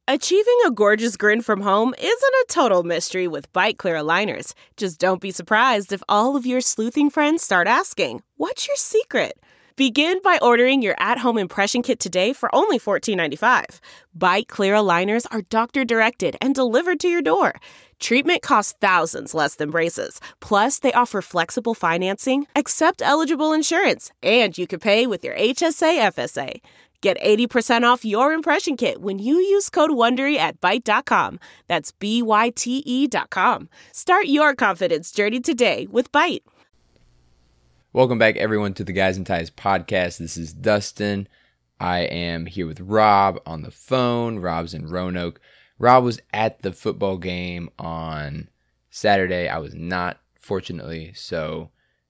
Achieving a gorgeous grin from home isn't a total mystery with Byte Clear aligners. Just don't be surprised if all of your sleuthing friends start asking, "What's your secret?" Begin by ordering your at-home impression kit today for only $14.95. Byte Clear aligners are doctor-directed and delivered to your door. Treatment costs thousands less than braces. Plus, they offer flexible financing, accept eligible insurance, and you can pay with your HSA FSA. Get 80% off your impression kit when you use code WONDERY at Byte.com. That's BYTE.com. Start your confidence journey today with Byte. Welcome back, everyone, to the Guys and Ties podcast. This is Dustin. I am here with Rob on the phone. Rob's in Roanoke. Rob was at the football game on Saturday. I was not, fortunately. So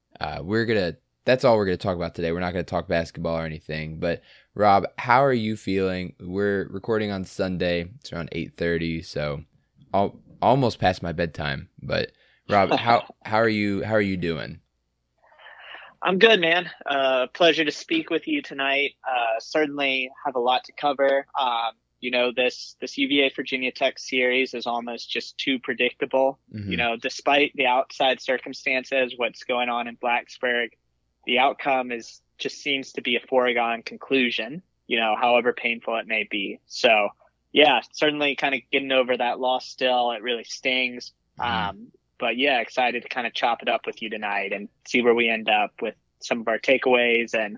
that's all we're going to talk about today. We're not going to talk basketball or anything. But Rob, how are you feeling? We're recording on Sunday. It's around 8:30, so almost past my bedtime. But Rob, how are you doing? I'm good, man. Pleasure to speak with you tonight. Certainly have a lot to cover. This UVA Virginia Tech series is almost just too predictable. Mm-hmm. Despite the outside circumstances, what's going on in Blacksburg, the outcome just seems to be a foregone conclusion, however painful it may be. So, yeah, certainly kind of getting over that loss still. It really stings. Mm-hmm. But, yeah, excited to kind of chop it up with you tonight and see where we end up with some of our takeaways and,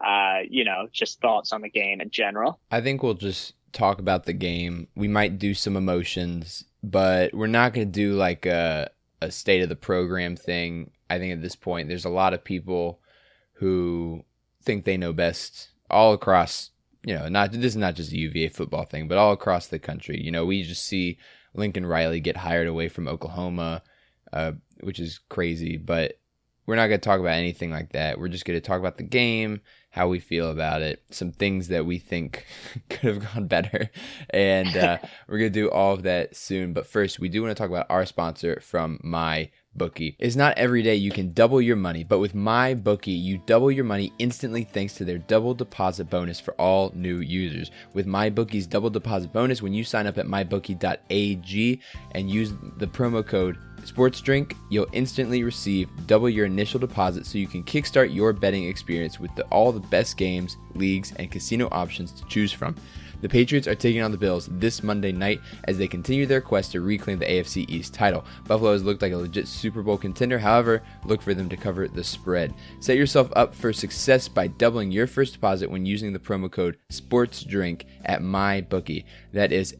just thoughts on the game in general. I think we'll just talk about the game. We might do some emotions, but we're not going to do like a state of the program thing. I think at this point there's a lot of people who think they know best all across, this is not just a UVA football thing, but all across the country. We just see Lincoln Riley get hired away from Oklahoma, which is crazy, but we're not going to talk about anything like that. We're just going to talk about the game, how we feel about it, some things that we think could have gone better, and we're going to do all of that soon. But first, we do want to talk about our sponsor from MyBookie. It's not every day you can double your money, but with MyBookie, you double your money instantly thanks to their double deposit bonus for all new users. With MyBookie's double deposit bonus, when you sign up at mybookie.ag and use the promo code SportsDrink, you'll instantly receive double your initial deposit so you can kickstart your betting experience with all the best games, leagues, and casino options to choose from. The Patriots are taking on the Bills this Monday night as they continue their quest to reclaim the AFC East title. Buffalo has looked like a legit Super Bowl contender, however, look for them to cover the spread. Set yourself up for success by doubling your first deposit when using the promo code SportsDrink at MyBookie. That is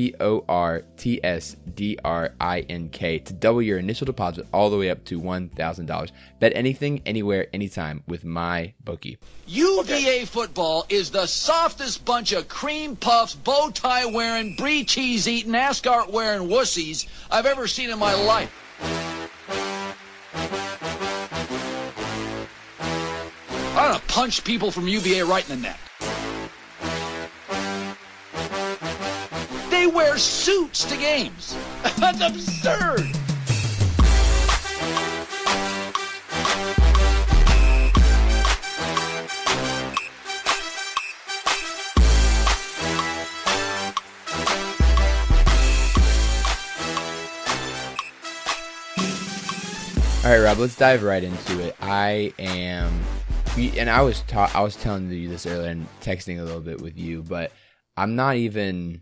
SportsDrink to double your initial deposit all the way up to $1,000. Bet anything, anywhere, anytime with MyBookie. UVA football is the softest bunch of cream puffs, bow tie wearing, brie cheese eating, ascot wearing wussies I've ever seen in my life. I want to punch people from UVA right in the neck. They wear suits to games. That's absurd. All right, Rob, let's dive right into it. I was telling you this earlier and texting a little bit with you, but I'm not even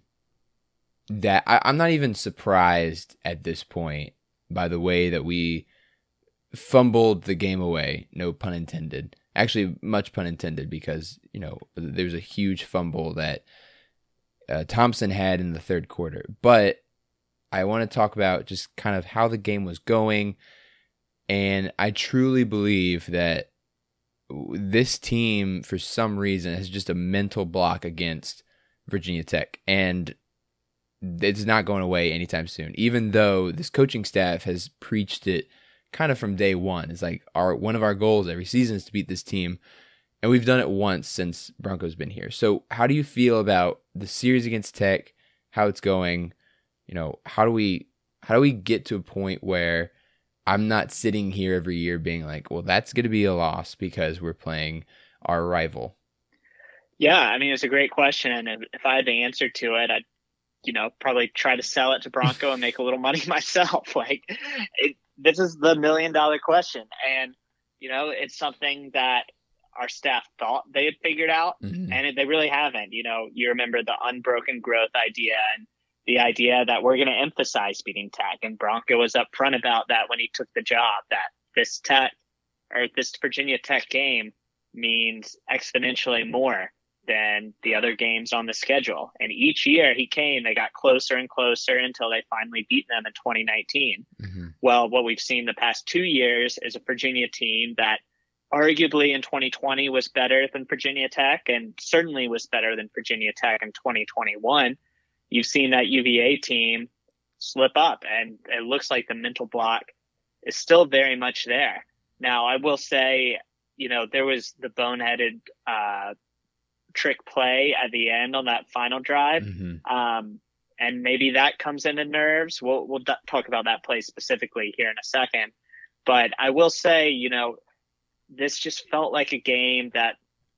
surprised at this point by the way that we fumbled the game away. No pun intended. Actually, much pun intended, because there's a huge fumble that Thompson had in the third quarter. But I want to talk about just kind of how the game was going. And I truly believe that this team, for some reason, has just a mental block against Virginia Tech. And it's not going away anytime soon, even though this coaching staff has preached it kind of from day one. It's like one of our goals every season is to beat this team. And we've done it once since Bronco's been here. So how do you feel about the series against Tech, how it's going? How do we get to a point where I'm not sitting here every year being like, well, that's going to be a loss because we're playing our rival? Yeah, I mean, it's a great question. And if I had the answer to it, I'd probably try to sell it to Bronco and make a little money myself. This is the $1 million question. And, it's something that our staff thought they had figured out, and they really haven't. You remember the unbroken growth idea and the idea that we're going to emphasize beating Tech, and Bronco was upfront about that when he took the job, that this Virginia Tech game means exponentially more than the other games on the schedule. And each year they got closer and closer until they finally beat them in 2019. Well, what we've seen the past 2 years is a Virginia team that arguably in 2020 was better than Virginia Tech, and certainly was better than Virginia Tech in 2021. You've seen that UVA team slip up, and it looks like the mental block is still very much there. Now, I will say, there was the boneheaded trick play at the end on that final drive. And maybe that comes into nerves. We'll talk about that play specifically here in a second. But I will say, this just felt like a game that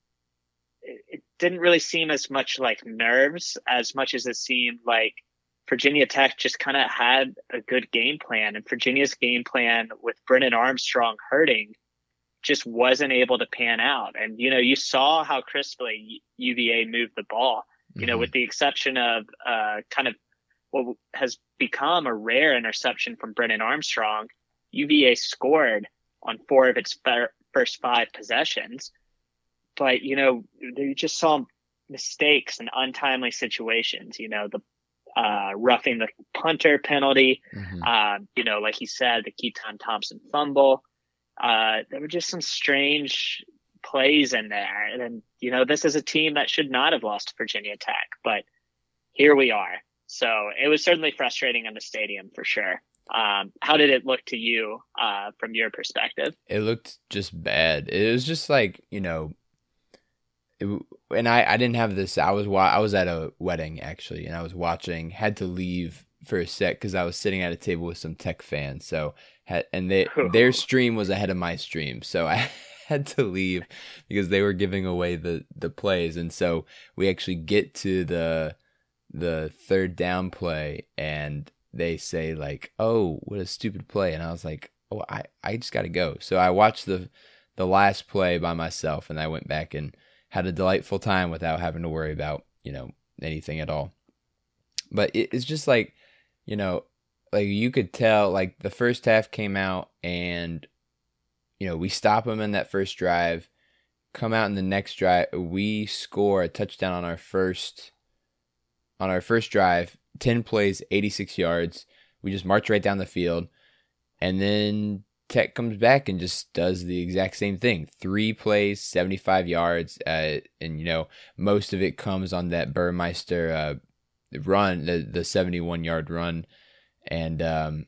it didn't really seem as much like nerves as much as it seemed like Virginia Tech just kind of had a good game plan, and Virginia's game plan with Brennan Armstrong hurting just wasn't able to pan out. And, you saw how crisply UVA moved the ball, with the exception of kind of what has become a rare interception from Brennan Armstrong. UVA scored on 4 of its first 5 possessions. But, they just saw mistakes and untimely situations, the roughing the punter penalty, like he said, the Keaton Thompson fumble. There were just some strange plays in there. And, this is a team that should not have lost to Virginia Tech, but here we are. So it was certainly frustrating in the stadium for sure. How did it look to you from your perspective? It looked just bad. It was just like, and I didn't have this. I was at a wedding actually, and I was watching. Had to leave for a sec because I was sitting at a table with some Tech fans. So their stream was ahead of my stream, so I had to leave because they were giving away the plays. And so we actually get to the third down play, and they say like, "Oh, what a stupid play!" And I was like, "Oh, I just got to go." So I watched the last play by myself, and I went back and had a delightful time without having to worry about, anything at all. But it's just like, like you could tell, like the first half came out and, we stop them in that first drive, come out in the next drive, we score a touchdown on our first drive, 10 plays, 86 yards. We just march right down the field, and then Tech comes back and just does the exact same thing. 3 plays, 75 yards, and most of it comes on that Burmeister run, the 71-yard run, and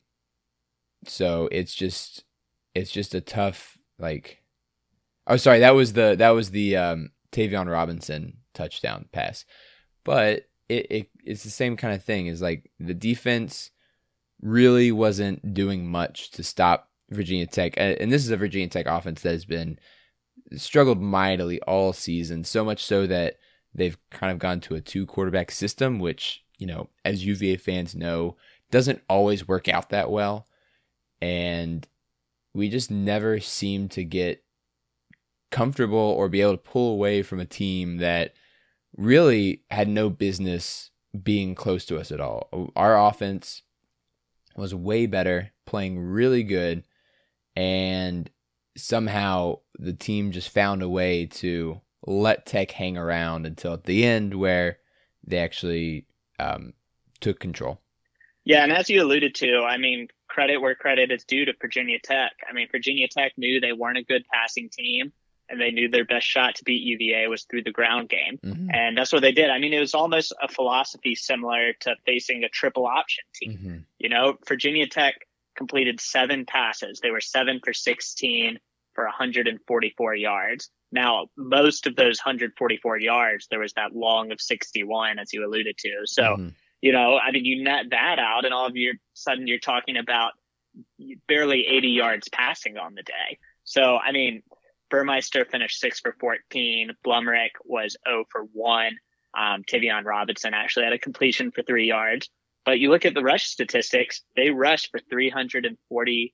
so it's just a tough like. Oh, sorry, that was the Tavion Robinson touchdown pass, but it's the same kind of thing. Is like the defense really wasn't doing much to stop Virginia Tech, and this is a Virginia Tech offense that has been struggled mightily all season, so much so that they've kind of gone to a 2-quarterback system, which, as UVA fans know, doesn't always work out that well. And we just never seem to get comfortable or be able to pull away from a team that really had no business being close to us at all. Our offense was way better, playing really good, and somehow the team just found a way to let Tech hang around until at the end where they actually took control. Yeah, and as you alluded to, credit where credit is due to Virginia Tech. Virginia Tech knew they weren't a good passing team, and they knew their best shot to beat UVA was through the ground game. And that's what they did. It was almost a philosophy similar to facing a triple option team. Virginia Tech completed 7 passes. They were 7 for 16 for 144 yards. Now, most of those 144 yards, there was that long of 61, as you alluded to. So, you net that out, and all of a sudden you're talking about barely 80 yards passing on the day. So, Burmeister finished 6 for 14. Blumerick was 0 for 1. Tavion Robinson actually had a completion for 3 yards. But you look at the rush statistics, they rushed for 320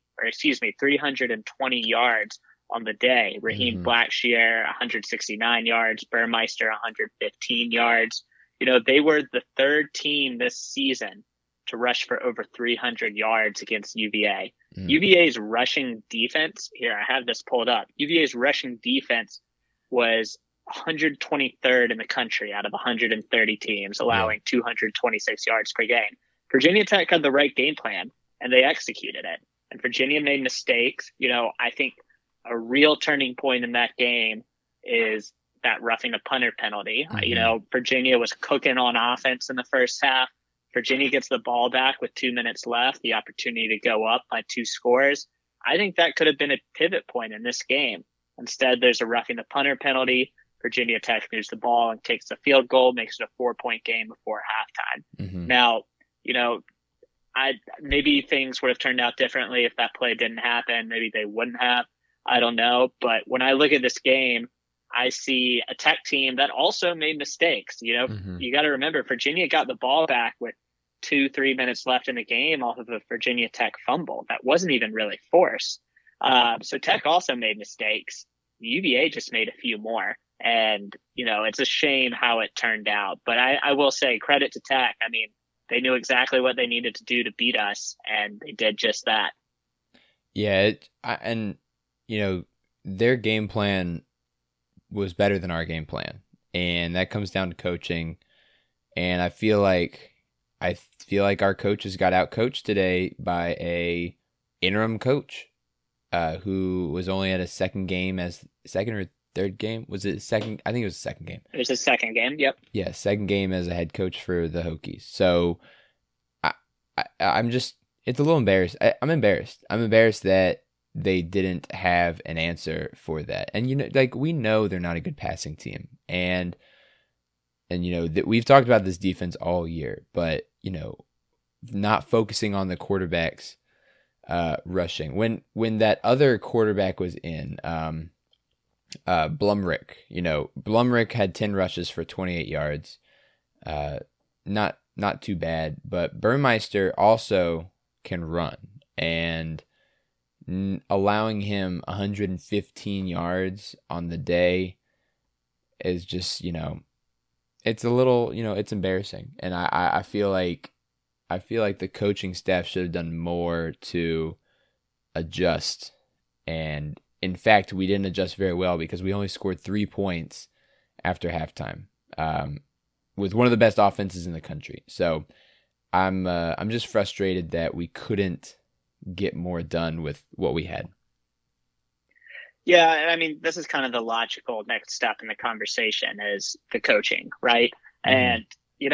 yards on the day. Raheem Blackshear, 169 yards, Burmeister, 115 yards. They were the third team this season to rush for over 300 yards against UVA. UVA's rushing defense, here, I have this pulled up. UVA's rushing defense was 123rd in the country out of 130 teams, allowing 226 yards per game. Virginia Tech had the right game plan, and they executed it. And Virginia made mistakes. I think a real turning point in that game is that roughing the punter penalty. Virginia was cooking on offense in the first half. Virginia gets the ball back with 2 minutes left, the opportunity to go up by 2 scores. I think that could have been a pivot point in this game. Instead, there's a roughing the punter penalty. Virginia Tech moves the ball and takes the field goal, makes it a 4-point game before halftime. Now, maybe things would have turned out differently if that play didn't happen. Maybe they wouldn't have. I don't know. But when I look at this game, I see a Tech team that also made mistakes. You got to remember, Virginia got the ball back with 2-3 minutes left in the game off of a Virginia Tech fumble that wasn't even really forced. So Tech also made mistakes. UVA just made a few more. And, it's a shame how it turned out. But I will say credit to Tech. I mean, they knew exactly what they needed to do to beat us, and they did just that. Yeah, their game plan was better than our game plan, and that comes down to coaching. And I feel like our coaches got out coached today by a interim coach who was only at a second or third game. Was it second? I think it was the second game. It was the second game. Yep. Yeah, second game as a head coach for the Hokies. So I'm just, it's a little embarrassed. I'm embarrassed. I'm embarrassed that they didn't have an answer for that. And we know they're not a good passing team, and that we've talked about this defense all year, but not focusing on the quarterbacks rushing. When that other quarterback was in, Blumrick, Blumrick had 10 rushes for 28 yards. Not too bad, but Burmeister also can run, and allowing him 115 yards on the day is just, it's a little, it's embarrassing. And I feel like the coaching staff should have done more to adjust. And in fact, we didn't adjust very well because we only scored 3 points after halftime, with one of the best offenses in the country. So I'm just frustrated that we couldn't get more done with what we had. Yeah, I mean, this is kind of the logical next step in the conversation is the coaching, right? And,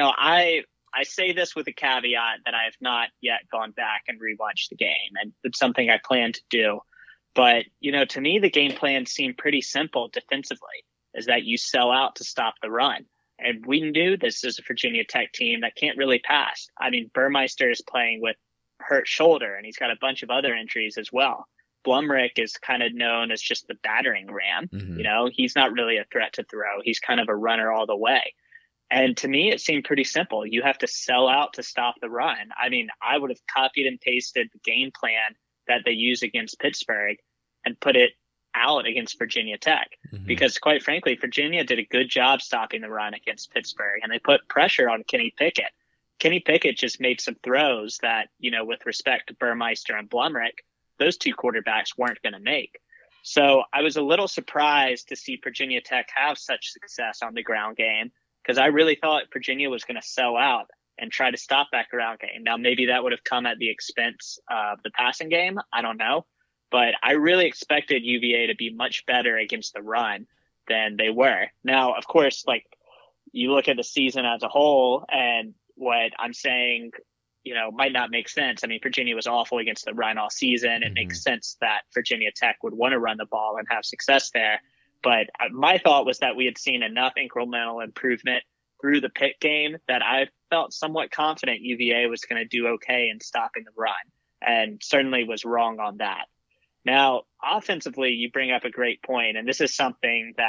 I say this with a caveat that I have not yet gone back and rewatched the game, and it's something I plan to do. But, to me, the game plan seemed pretty simple defensively, is that you sell out to stop the run. And we knew this is a Virginia Tech team that can't really pass. I mean, Burmeister is playing with hurt shoulder, and he's got a bunch of other injuries as well. Blumrick is kind of known as just the battering ram. He's not really a threat to throw. He's kind of a runner all the way. And to me, it seemed pretty simple. You have to sell out to stop the run. I mean, I would have copied and pasted the game plan that they use against Pittsburgh and put it out against Virginia Tech, because quite frankly, Virginia did a good job stopping the run against Pittsburgh, and they put pressure on Kenny Pickett. Kenny Pickett just made some throws that, with respect to Burmeister and Blumrick, those two quarterbacks weren't going to make. So I was a little surprised to see Virginia Tech have such success on the ground game, because I really thought Virginia was going to sell out and try to stop that ground game. Now, maybe that would have come at the expense of the passing game. I don't know. But I really expected UVA to be much better against the run than they were. Now, of course, you look at the season as a whole, and what I'm saying, might not make sense. I mean, Virginia was awful against the run all season. It makes sense that Virginia Tech would want to run the ball and have success there. But my thought was that we had seen enough incremental improvement through the Pitt game that I felt somewhat confident UVA was going to do okay in stopping the run, and certainly was wrong on that. Now, offensively, you bring up a great point, and this is something that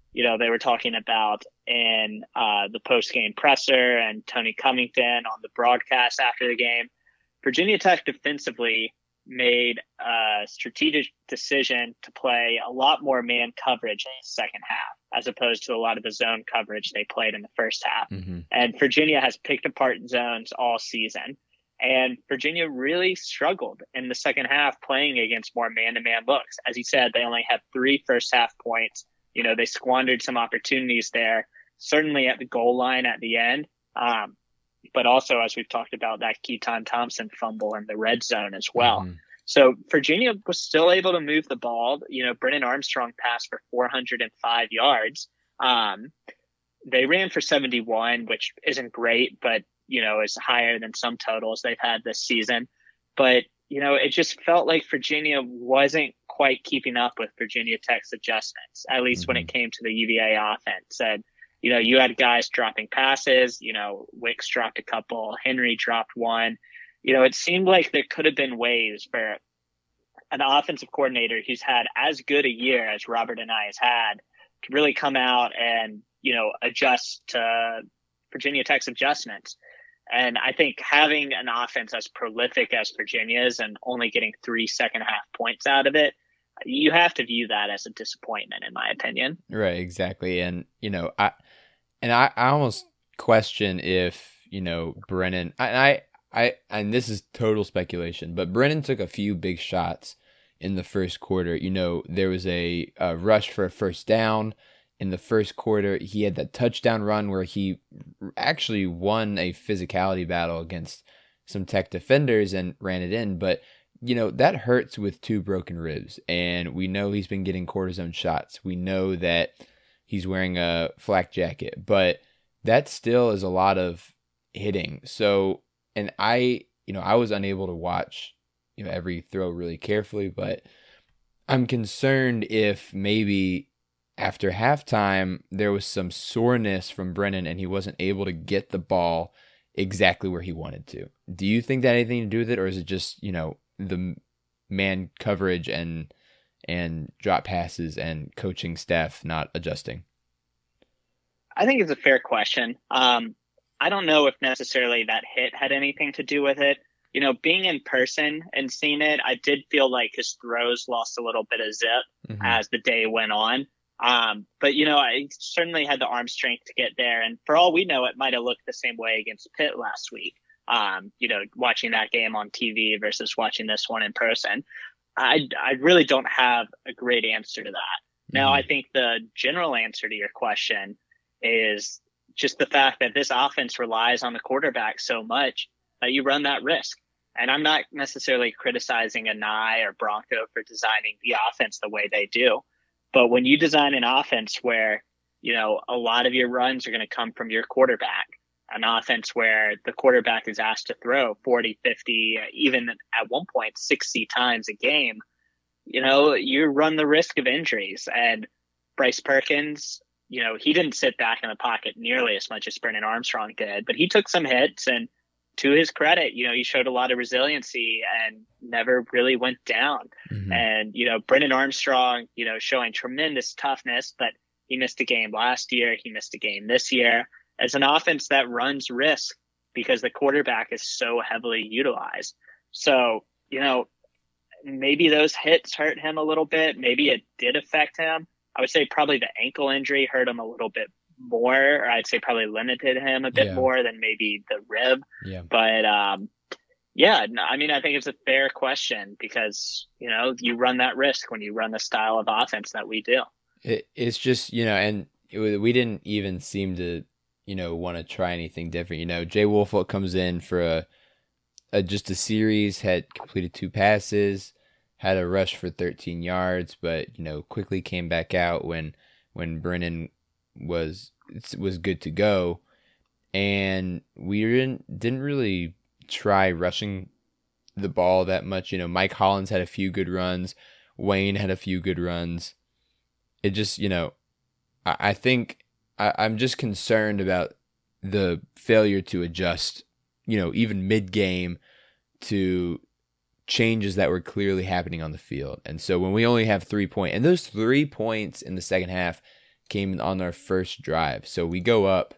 they were talking about in the post-game presser and Tony Covington on the broadcast after the game. Virginia Tech defensively made a strategic decision to play a lot more man coverage in the second half, as opposed to a lot of the zone coverage they played in the first half. Mm-hmm. And Virginia has picked apart zones all season. And Virginia really struggled in the second half playing against more man-to-man looks. As you said, they only had 3 first-half points. They squandered some opportunities there, certainly at the goal line at the end. But also, as we've talked about, that Keaton Thompson fumble in the red zone as well. Mm-hmm. So Virginia was still able to move the ball. Brennan Armstrong passed for 405 yards. They ran for 71, which isn't great, but, is higher than some totals they've had this season. But, it just felt like Virginia wasn't quite keeping up with Virginia Tech's adjustments, at least when it came to the UVA offense. And, you had guys dropping passes, Wicks dropped a couple, Henry dropped one. It seemed like there could have been ways for an offensive coordinator who's had as good a year as Robert Anae had to really come out and, adjust to Virginia Tech's adjustments. And I think having an offense as prolific as Virginia's and only getting 3 second-half points out of it, you have to view that as a disappointment, in my opinion. Right, exactly. And, I almost question if, Brennan, and this is total speculation, but Brennan took a few big shots in the first quarter. There was a rush for a first down in the first quarter. He had that touchdown run where he actually won a physicality battle against some Tech defenders and ran it in. But, that hurts with 2 broken ribs. And we know he's been getting cortisone shots. We know that he's wearing a flak jacket. But that still is a lot of hitting. So, and I was unable to watch, every throw really carefully. But I'm concerned if maybe after halftime, there was some soreness from Brennan and he wasn't able to get the ball exactly where he wanted to. Do you think that had anything to do with it, or is it just, the man coverage and drop passes and coaching staff not adjusting? I think it's a fair question. I don't know if necessarily that hit had anything to do with it. Being in person and seeing it, I did feel like his throws lost a little bit of zip as the day went on. But, I certainly had the arm strength to get there. And for all we know, it might have looked the same way against Pitt last week. Watching that game on TV versus watching this one in person. I really don't have a great answer to that. Now, I think the general answer to your question is just the fact that this offense relies on the quarterback so much that you run that risk. And I'm not necessarily criticizing Anae or Bronco for designing the offense the way they do. But when you design an offense where, a lot of your runs are going to come from your quarterback, an offense where the quarterback is asked to throw 40, 50, even at one point 60 times a game, you run the risk of injuries. And Bryce Perkins, he didn't sit back in the pocket nearly as much as Brennan Armstrong did, but he took some hits, and to his credit, he showed a lot of resiliency and never really went down. And, Brennan Armstrong, showing tremendous toughness, but he missed a game last year. He missed a game this year. As an offense that runs risk because the quarterback is so heavily utilized. So, maybe those hits hurt him a little bit. Maybe it did affect him. I would say probably the ankle injury hurt him a little bit more, or I'd say probably limited him a bit more than maybe the rib. Yeah. But, I think it's a fair question because, you run that risk when you run the style of offense that we do. It's just, we didn't even seem to, want to try anything different. Jay Woolfolk comes in for just a series, had completed 2 passes, had a rush for 13 yards, but, quickly came back out when Brennan was good to go. And we didn't really try rushing the ball that much. Mike Hollins had a few good runs. Wayne had a few good runs. It just, I think I'm just concerned about the failure to adjust, even mid-game to changes that were clearly happening on the field. And so when we only have 3 points, and those 3 points in the second half came on our first drive. So we go up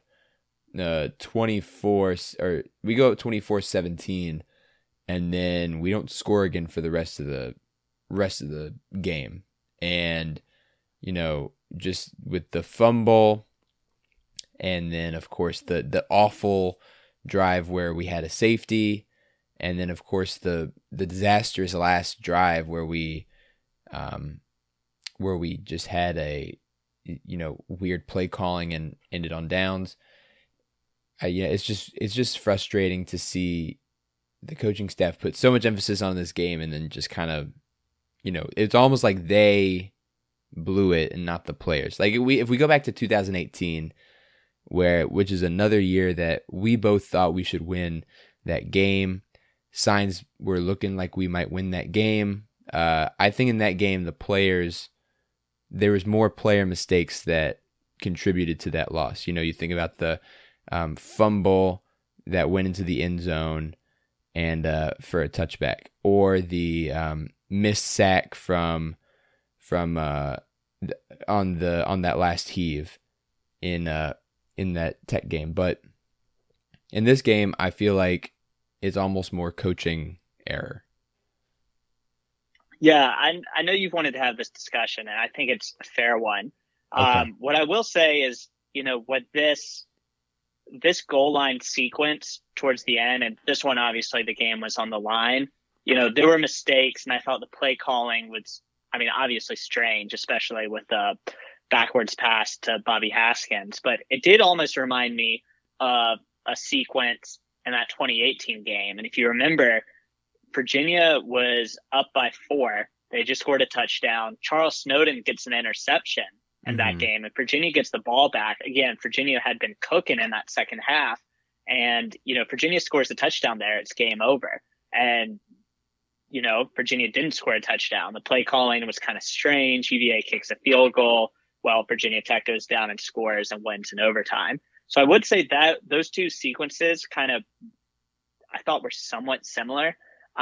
24-17, and then we don't score again for the rest of the game. And just with the fumble, and then of course the awful drive where we had a safety, and then of course the disastrous last drive where we just had a weird play calling and ended on downs. It's just frustrating to see the coaching staff put so much emphasis on this game and then just kind of it's almost like they blew it and not the players. Like if we go back to 2018, which is another year that we both thought we should win that game. Signs were looking like we might win that game. I think in that game, there was more player mistakes that contributed to that loss. You think about the fumble that went into the end zone and for a touchback, or the missed sack from on that last heave in that Tech game. But in this game, I feel like it's almost more coaching error. Yeah, I know you've wanted to have this discussion, and I think it's a fair one. Okay. What I will say is, what this goal line sequence towards the end, and this one, obviously the game was on the line, there were mistakes, and I thought the play calling was, obviously strange, especially with the backwards pass to Bobby Haskins. But it did almost remind me of a sequence in that 2018 game. And if you remember, Virginia was up by 4. They just scored a touchdown. Charles Snowden gets an interception in that game, and Virginia gets the ball back. Again, Virginia had been cooking in that second half, and, Virginia scores a touchdown there. It's game over. And, Virginia didn't score a touchdown. The play calling was kind of strange. UVA kicks a field goal. Well, Virginia Tech goes down and scores and wins in overtime. So I would say that those two sequences kind of, I thought, were somewhat similar.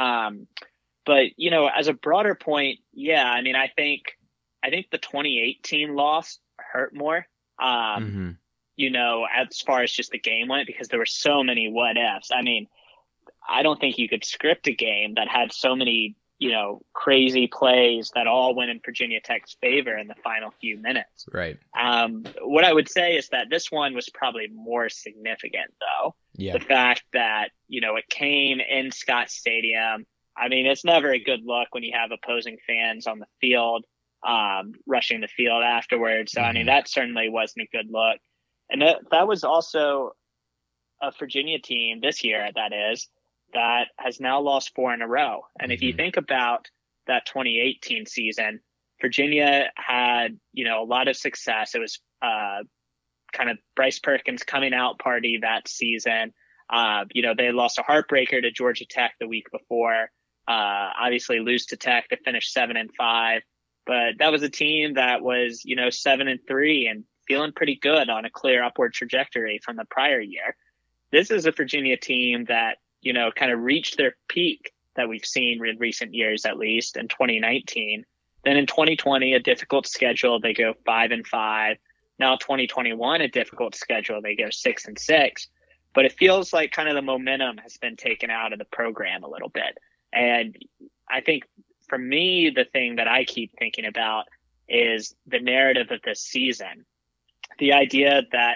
But, as a broader point, yeah, I think the 2018 loss hurt more, as far as just the game went, because there were so many what ifs. I don't think you could script a game that had so many, crazy plays that all went in Virginia Tech's favor in the final few minutes. Right. What I would say is that this one was probably more significant, though. Yeah. The fact that, it came in Scott Stadium. It's never a good look when you have opposing fans on the field, rushing the field afterwards. So, that certainly wasn't a good look. And that was also a Virginia team this year, that is, that has now lost 4 in a row. And if you think about that 2018 season, Virginia had, a lot of success. It was kind of Bryce Perkins' coming out party that season. They lost a heartbreaker to Georgia Tech the week before, obviously lose to Tech to finish 7-5. But that was a team that was, 7-3 and feeling pretty good on a clear upward trajectory from the prior year. This is a Virginia team that, kind of reached their peak that we've seen in recent years, at least in 2019. Then in 2020, a difficult schedule, they go 5-5. Now 2021, a difficult schedule, they go 6-6. But it feels like kind of the momentum has been taken out of the program a little bit. And I think for me, the thing that I keep thinking about is the narrative of this season. The idea that,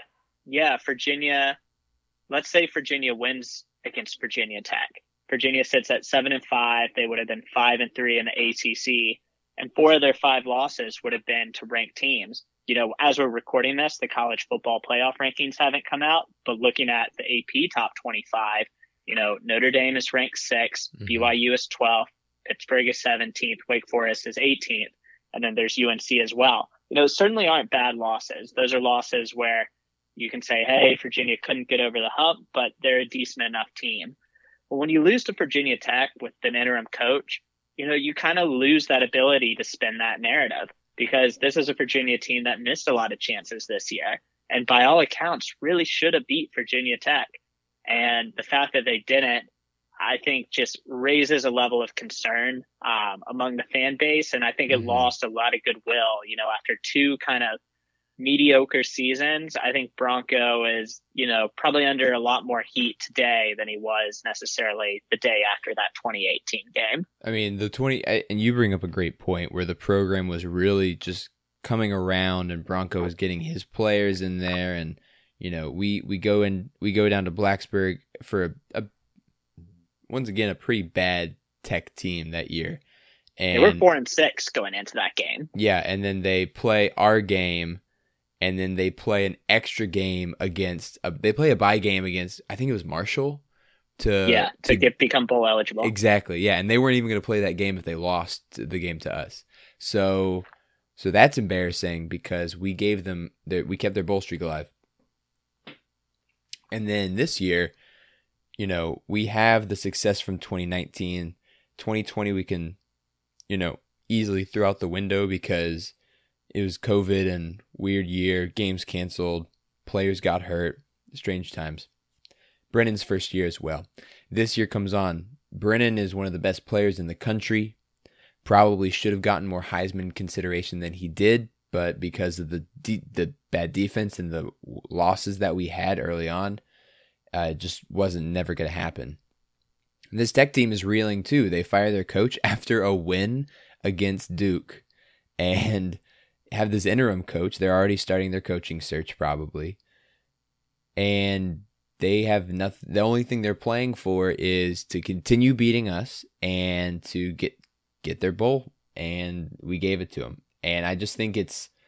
Virginia, let's say Virginia wins against Virginia Tech. Virginia sits at 7-5. They would have been 5-3 in the ACC, and 4 of their 5 losses would have been to ranked teams. As we're recording this, the college football playoff rankings haven't come out, but looking at the AP top 25, Notre Dame is ranked 6th, BYU is 12th, Pittsburgh is 17th, Wake Forest is 18th, and then there's UNC as well. Certainly aren't bad losses. Those are losses where you can say, hey, Virginia couldn't get over the hump, but they're a decent enough team. But when you lose to Virginia Tech with an interim coach, you kind of lose that ability to spin that narrative, because this is a Virginia team that missed a lot of chances this year, and by all accounts really should have beat Virginia Tech. And the fact that they didn't, I think, just raises a level of concern among the fan base. And I think it lost a lot of goodwill, after 2 kind of mediocre seasons, I think Bronco is, probably under a lot more heat today than he was necessarily the day after that 2018 game. I mean, and you bring up a great point where the program was really just coming around and Bronco was getting his players in there, and we go down to Blacksburg for once again a pretty bad Tech team that year. And they were 4-6 going into that game. Yeah, and then they play our game, and then they play an extra game against. They play a bye game against. I think it was Marshall. To become bowl eligible. Exactly. Yeah, and they weren't even going to play that game if they lost the game to us. So that's embarrassing because we kept their bowl streak alive. And then this year, we have the success from 2019. 2020 we can, easily throw out the window because it was COVID and weird year, games canceled, players got hurt, strange times. Brennan's first year as well. This year comes on. Brennan is one of the best players in the country. Probably should have gotten more Heisman consideration than he did, but because of the bad defense and the losses that we had early on, it just wasn't never going to happen. This Tech team is reeling too. They fire their coach after a win against Duke and have this interim coach. They're already starting their coaching search probably. And they have nothing. The only thing they're playing for is to continue beating us and to get their bowl. And we gave it to them. And I just think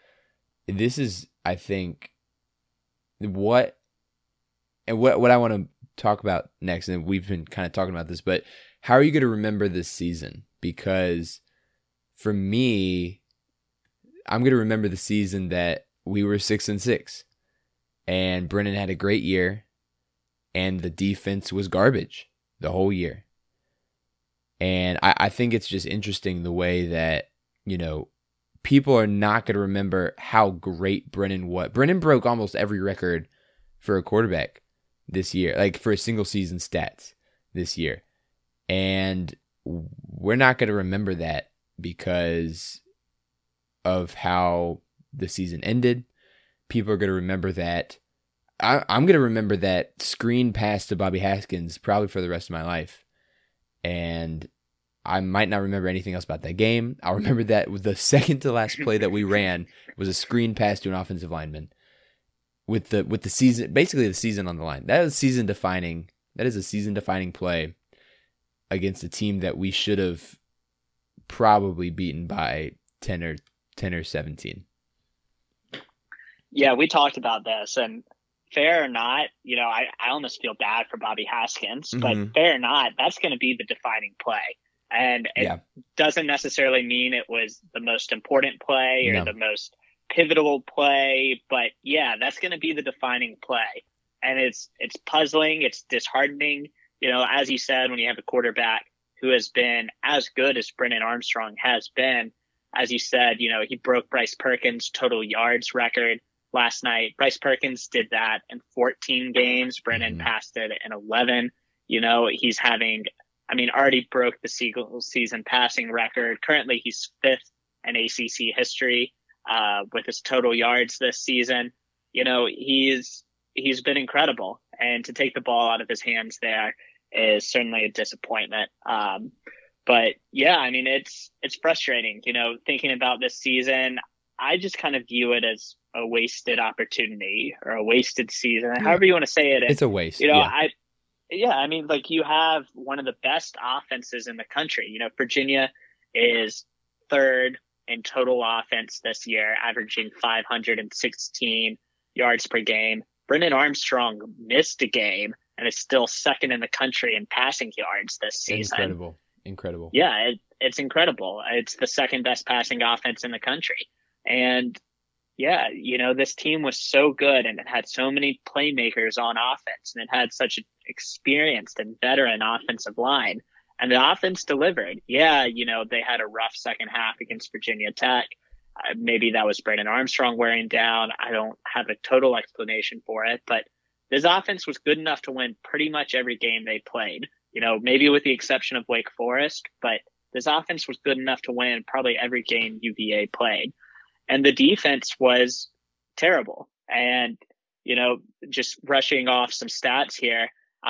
I think what I want to talk about next, and we've been kind of talking about this, but how are you going to remember this season? Because for me, I'm going to remember the season that we were 6-6 and Brennan had a great year and the defense was garbage the whole year. And I think it's just interesting the way that, people are not going to remember how great Brennan was. Brennan broke almost every record for a quarterback this year, like for a single season stats this year. And we're not going to remember that because of how the season ended. People are going to remember that. I'm going to remember that screen pass to Bobby Haskins probably for the rest of my life. And I might not remember anything else about that game. I'll remember that the second to last play that we ran was a screen pass to an offensive lineman with the season, basically the season on the line. That is a season defining play against a team that we should have probably beaten by 10 or 17. Yeah, we talked about this, and fair or not, I almost feel bad for Bobby Haskins, but fair or not, that's going to be the defining play. And it doesn't necessarily mean it was the most important play or the most pivotal play, but that's going to be the defining play. And it's puzzling, it's disheartening, as you said, when you have a quarterback who has been as good as Brennan Armstrong has been. As you said, he broke Bryce Perkins' total yards record last night. Bryce Perkins did that in 14 games. Brennan passed it in 11. He's already broke the single season passing record. Currently, he's 5th in ACC history with his total yards this season. He's been incredible, and to take the ball out of his hands there is certainly a disappointment. But it's frustrating. Thinking about this season, I just kind of view it as a wasted opportunity or a wasted season, however you want to say it. It's a waste. You have one of the best offenses in the country. Virginia is 3rd in total offense this year, averaging 516 yards per game. Brennan Armstrong missed a game and is still 2nd in the country in passing yards this season. Incredible. Yeah, it's incredible. It's the 2nd best passing offense in the country. And this team was so good, and it had so many playmakers on offense, and it had such an experienced and veteran offensive line, and the offense delivered. They had a rough second half against Virginia Tech. Maybe that was Brennan Armstrong wearing down. I don't have a total explanation for it, but this offense was good enough to win pretty much every game they played, maybe with the exception of Wake Forest, but this offense was good enough to win probably every game UVA played. And the defense was terrible. And, just rushing off some stats here.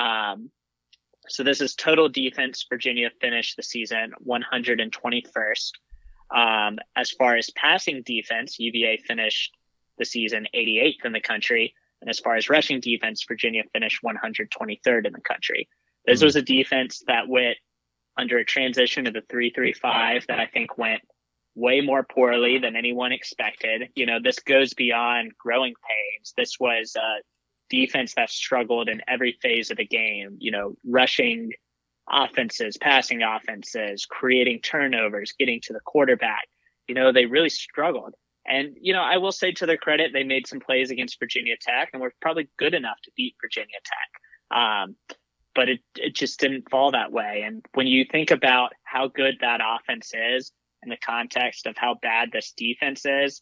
So this is total defense. Virginia finished the season 121st. As far as passing defense, UVA finished the season 88th in the country. And as far as rushing defense, Virginia finished 123rd in the country. This was a defense that went under a transition to the 3-3-5 that I think went way more poorly than anyone expected. This goes beyond growing pains. This was a defense that struggled in every phase of the game, rushing offenses, passing offenses, creating turnovers, getting to the quarterback. They really struggled. And, I will say to their credit, they made some plays against Virginia Tech and were probably good enough to beat Virginia Tech. But it just didn't fall that way. And when you think about how good that offense is in the context of how bad this defense is,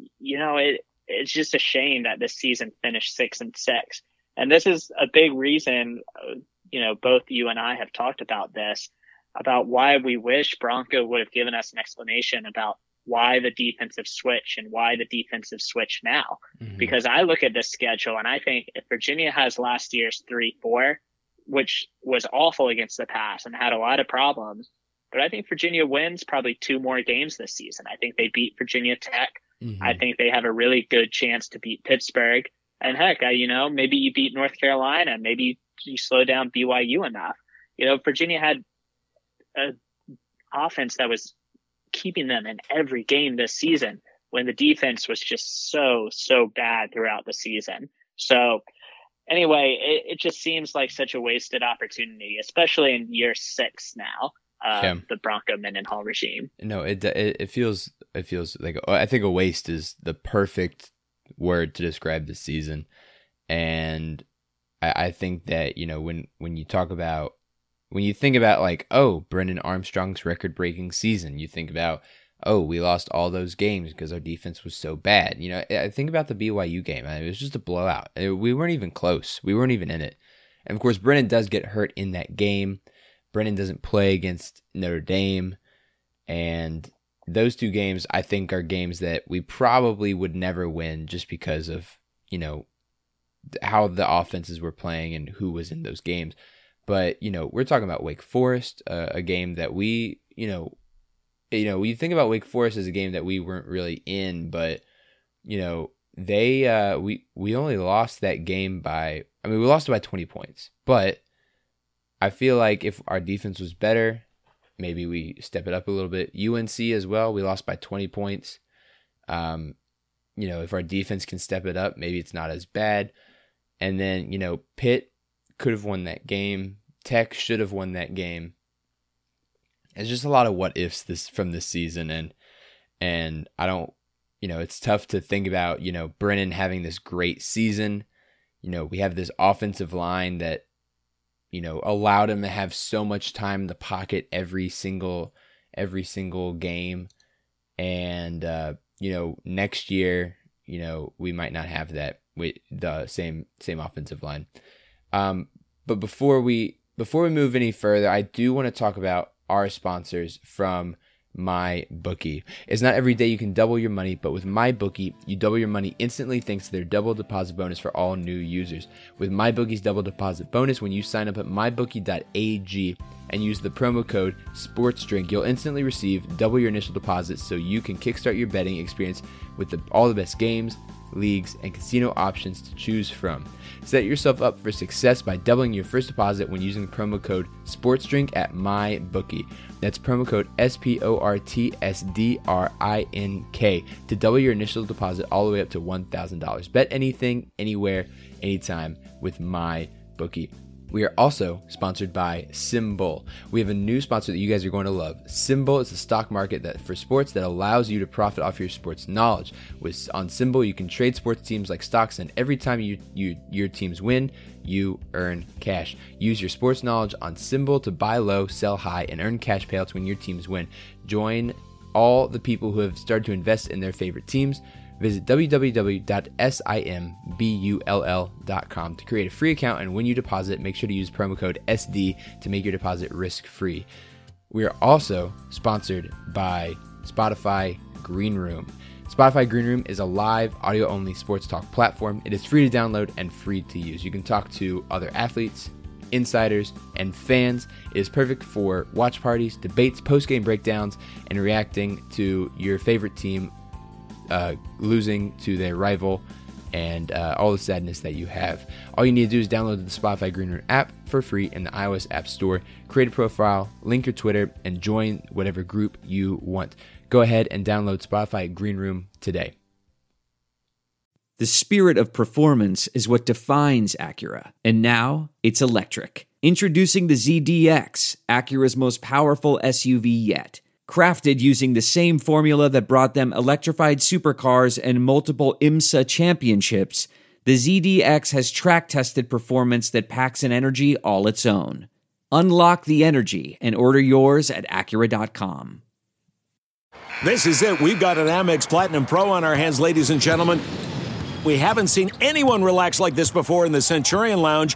it's just a shame that this season finished 6-6. And this is a big reason, both you and I have talked about this, about why we wish Bronco would have given us an explanation about why the defensive switch and why the defensive switch now. Mm-hmm. Because I look at this schedule and I think if Virginia has last year's 3-4, which was awful against the pass and had a lot of problems, but I think Virginia wins probably 2 more games this season. I think they beat Virginia Tech. Mm-hmm. I think they have a really good chance to beat Pittsburgh. And heck, maybe you beat North Carolina. Maybe you slow down BYU enough. Virginia had an offense that was keeping them in every game this season when the defense was just so bad throughout the season. So anyway, it just seems like such a wasted opportunity, especially in year 6 now. The Bronco Mendenhall regime. No, it feels like, I think a waste is the perfect word to describe this season. And I think that, when you talk about, when you think about like, Brennan Armstrong's record-breaking season, you think about, we lost all those games because our defense was so bad. I think about the BYU game. It was just a blowout. We weren't even close. We weren't even in it. And of course, Brennan does get hurt in that game. Brennan doesn't play against Notre Dame. And those 2 games, I think, are games that we probably would never win just because of, how the offenses were playing and who was in those games. But, we're talking about Wake Forest, a game that we, you think about Wake Forest as a game that we weren't really in, but, they, we only lost that game we lost it by 20 points, but I feel like if our defense was better, maybe we step it up a little bit. UNC as well, we lost by 20 points. If our defense can step it up, maybe it's not as bad. And then, Pitt could have won that game. Tech should have won that game. It's just a lot of what ifs from this season. And I don't, it's tough to think about, Brennan having this great season. We have this offensive line that, allowed him to have so much time in the pocket every single game. And, next year, we might not have that with the same offensive line. But before we move any further, I do want to talk about our sponsors from MyBookie. It's not every day you can double your money, but with MyBookie, you double your money instantly thanks to their double deposit bonus for all new users. With MyBookie's double deposit bonus, when you sign up at mybookie.ag and use the promo code SPORTSDRINK, you'll instantly receive double your initial deposit so you can kickstart your betting experience with all the best games, leagues, and casino options to choose from. Set yourself up for success by doubling your first deposit when using the promo code SPORTSDRINK at MyBookie. That's promo code SPORTSDRINK to double your initial deposit all the way up to $1,000. Bet anything, anywhere, anytime with MyBookie. We are also sponsored by SimBull. We have a new sponsor that you guys are going to love. SimBull is a stock market for sports that allows you to profit off your sports knowledge. On SimBull, you can trade sports teams like stocks, and every time your teams win, you earn cash. Use your sports knowledge on SimBull to buy low, sell high, and earn cash payouts when your teams win. Join all the people who have started to invest in their favorite teams. Visit www.simbull.com to create a free account, and when you deposit, make sure to use promo code SD to make your deposit risk-free. We are also sponsored by Spotify Green Room. Spotify Green Room is a live, audio-only sports talk platform. It is free to download and free to use. You can talk to other athletes, insiders, and fans. It is perfect for watch parties, debates, post-game breakdowns, and reacting to your favorite team losing to their rival and all the sadness that you have. All you need to do is download the Spotify Green Room app for free in the iOS App Store, create a profile, link your Twitter, and join whatever group you want. Go ahead and download Spotify Green Room today. The spirit of performance is what defines Acura, and now it's electric. Introducing the ZDX, Acura's most powerful SUV yet. Crafted using the same formula that brought them electrified supercars and multiple IMSA championships, the ZDX has track-tested performance that packs an energy all its own. Unlock the energy and order yours at Acura.com. This is it. We've got an Amex Platinum Pro on our hands, ladies and gentlemen. We haven't seen anyone relax like this before in the Centurion Lounge.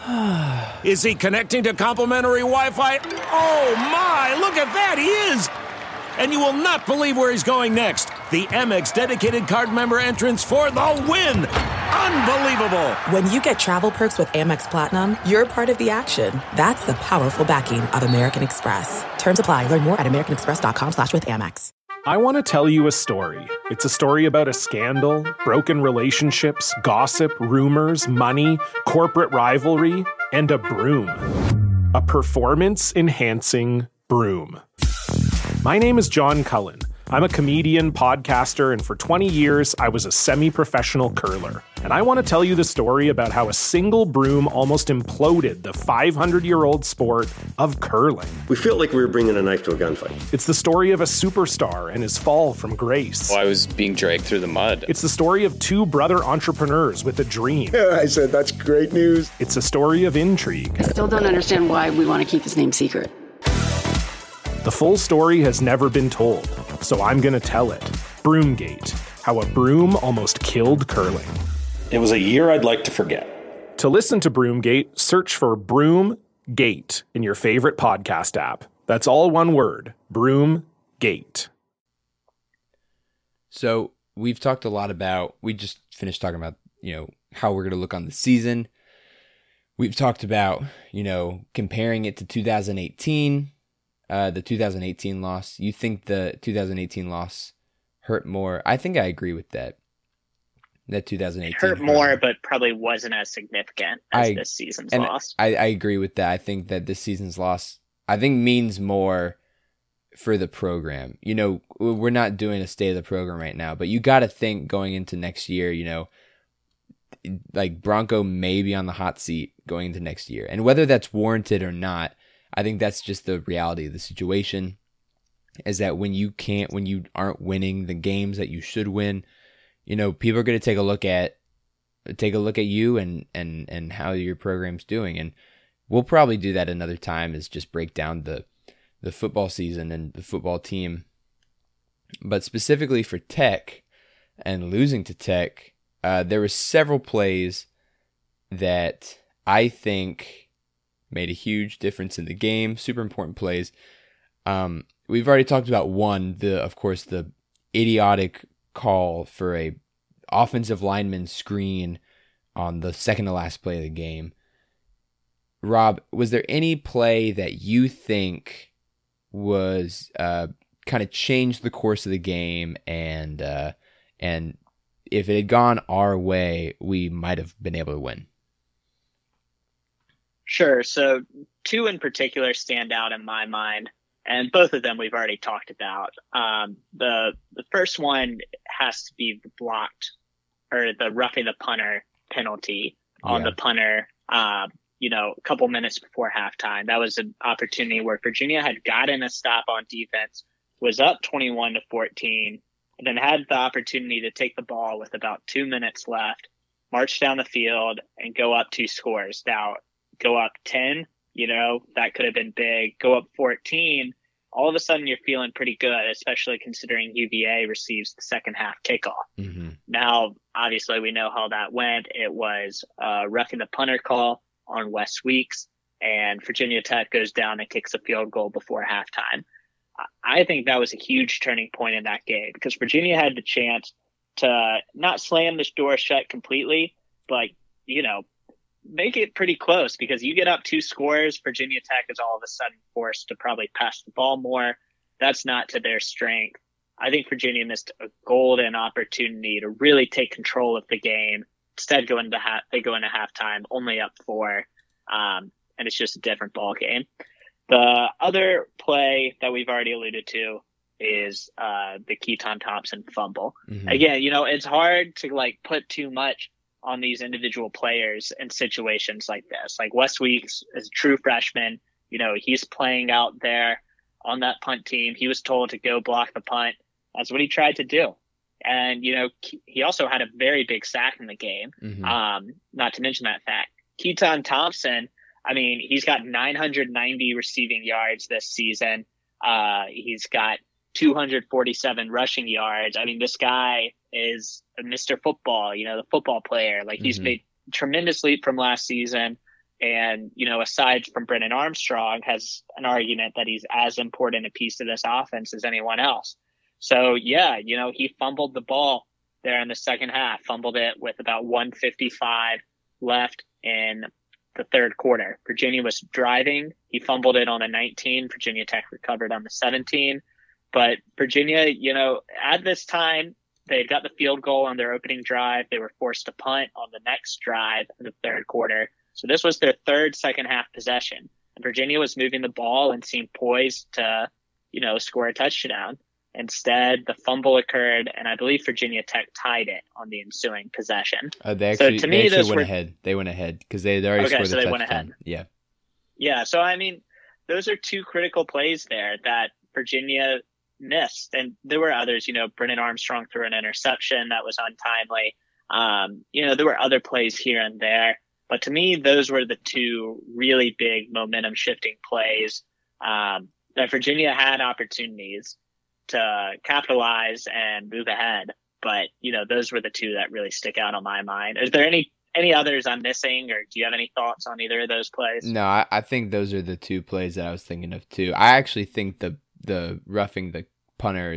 Is he connecting to complimentary Wi-Fi? Oh, my! Look at that! He is! And you will not believe where he's going next. The Amex dedicated card member entrance for the win! Unbelievable! When you get travel perks with Amex Platinum, you're part of the action. That's the powerful backing of American Express. Terms apply. Learn more at americanexpress.com/withAmex. I want to tell you a story. It's a story about a scandal, broken relationships, gossip, rumors, money, corporate rivalry, and a broom. A performance-enhancing broom. My name is John Cullen. I'm a comedian, podcaster, and for 20 years, I was a semi-professional curler. And I want to tell you the story about how a single broom almost imploded the 500-year-old sport of curling. We felt like we were bringing a knife to a gunfight. It's the story of a superstar and his fall from grace. Well, I was being dragged through the mud. It's the story of two brother entrepreneurs with a dream. I said, that's great news. It's a story of intrigue. I still don't understand why we want to keep his name secret. The full story has never been told, so I'm going to tell it. Broomgate, how a broom almost killed curling. It was a year I'd like to forget. To listen to Broomgate, search for Broomgate in your favorite podcast app. That's all one word, Broomgate. So we've talked a lot about, we just finished talking about, how we're going to look on the season. We've talked about, comparing it to 2018. The 2018 loss. You think the 2018 loss hurt more? I think I agree with that. That 2018 hurt more, but probably wasn't as significant as this season's loss. I agree with that. I think that this season's loss, means more for the program. We're not doing a state of the program right now, but you got to think going into next year, like Bronco may be on the hot seat going into next year. And whether that's warranted or not, I think that's just the reality of the situation, is that when you aren't winning the games that you should win, people are going to take a look at you and how your program's doing. And we'll probably do that another time, is just break down the football season and the football team. But specifically for Tech and losing to Tech, there were several plays that I think made a huge difference in the game. Super important plays. We've already talked about one, the idiotic call for a offensive lineman screen on the second to last play of the game. Rob, was there any play that you think was kind of changed the course of the game, and if it had gone our way, we might have been able to win? Sure. So two in particular stand out in my mind, and both of them we've already talked about. The first one has to be the blocked, or the roughing the punter penalty on the punter, a couple minutes before halftime. That was an opportunity where Virginia had gotten a stop on defense, was up 21-14, and then had the opportunity to take the ball with about 2 minutes left, march down the field, and go up 2 scores. Now, go up 10, that could have been big. Go up 14, all of a sudden you're feeling pretty good, especially considering UVA receives the second half kickoff. Mm-hmm. Now, obviously, we know how that went. It was roughing the punter call on Wes Weeks, and Virginia Tech goes down and kicks a field goal before halftime. I think that was a huge turning point in that game because Virginia had the chance to not slam this door shut completely, but, make it pretty close because you get up 2 scores, Virginia Tech is all of a sudden forced to probably pass the ball more. That's not to their strength. I think Virginia missed a golden opportunity to really take control of the game. Instead, they go into halftime only up 4, and it's just a different ball game. The other play that we've already alluded to is the Keaton Thompson fumble. Mm-hmm. Again, it's hard to put too much on these individual players in situations like this. Like Wes Weeks is a true freshman. He's playing out there on that punt team. He was told to go block the punt. That's what he tried to do. And, he also had a very big sack in the game. Mm-hmm. Not to mention that fact. Keaton Thompson, he's got 990 receiving yards this season. He's got 247 rushing yards. This guy is Mr. Football, the football player. He's made tremendous leap from last season. And, aside from Brennan Armstrong, has an argument that he's as important a piece of this offense as anyone else. So, yeah, he fumbled the ball there in the second half, fumbled it with about 1:55 left in the third quarter. Virginia was driving. He fumbled it on a 19. Virginia Tech recovered on the 17. But Virginia, at this time, they got the field goal on their opening drive. They were forced to punt on the next drive of the third quarter. So this was their third second half possession. And Virginia was moving the ball and seemed poised to, score a touchdown. Instead, the fumble occurred, and I believe Virginia Tech tied it on the ensuing possession. They actually went ahead. They went ahead because they already scored the touchdown. Went ahead. Yeah. Yeah, so, those are 2 critical plays there that Virginia missed. And there were others, Brennan Armstrong threw an interception that was untimely. There were other plays here and there. But to me, those were the 2 really big momentum shifting plays that Virginia had opportunities to capitalize and move ahead. But, those were the 2 that really stick out on my mind. Is there any others I'm missing, or do you have any thoughts on either of those plays? No, I think those are the 2 plays that I was thinking of too. I actually think the roughing the punter